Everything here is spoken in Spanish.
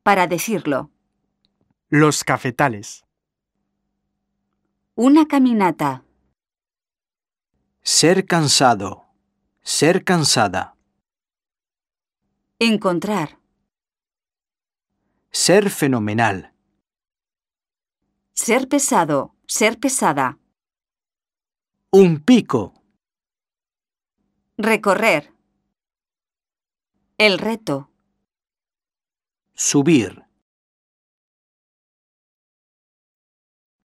para decirlo. Los cafetales. Una caminata. Ser cansado. Ser cansada. Encontrar. Ser fenomenal. Ser pesado. Ser pesada. Un pico. Recorrer. El reto. Subir.